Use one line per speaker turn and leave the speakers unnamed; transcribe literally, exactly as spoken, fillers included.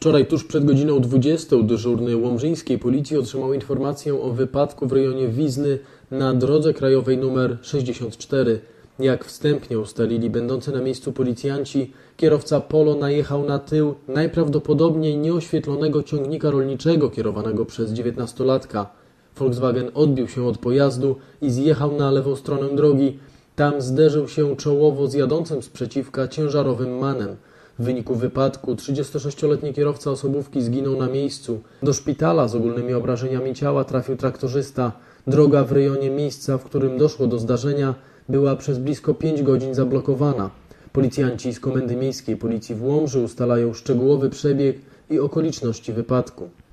Wczoraj tuż przed godziną dwudziestą dyżurny łomżyńskiej policji otrzymał informację o wypadku w rejonie Wizny na drodze krajowej nr sześćdziesiąt cztery. Jak wstępnie ustalili będący na miejscu policjanci, kierowca Polo najechał na tył najprawdopodobniej nieoświetlonego ciągnika rolniczego kierowanego przez dziewiętnastolatka. Volkswagen odbił się od pojazdu i zjechał na lewą stronę drogi. Tam zderzył się czołowo z jadącym z przeciwka ciężarowym manem. W wyniku wypadku trzydziestosześcioletni kierowca osobówki zginął na miejscu. Do szpitala z ogólnymi obrażeniami ciała trafił traktorzysta. Droga w rejonie miejsca, w którym doszło do zdarzenia, była przez blisko pięć godzin zablokowana. Policjanci z Komendy Miejskiej Policji w Łomży ustalają szczegółowy przebieg i okoliczności wypadku.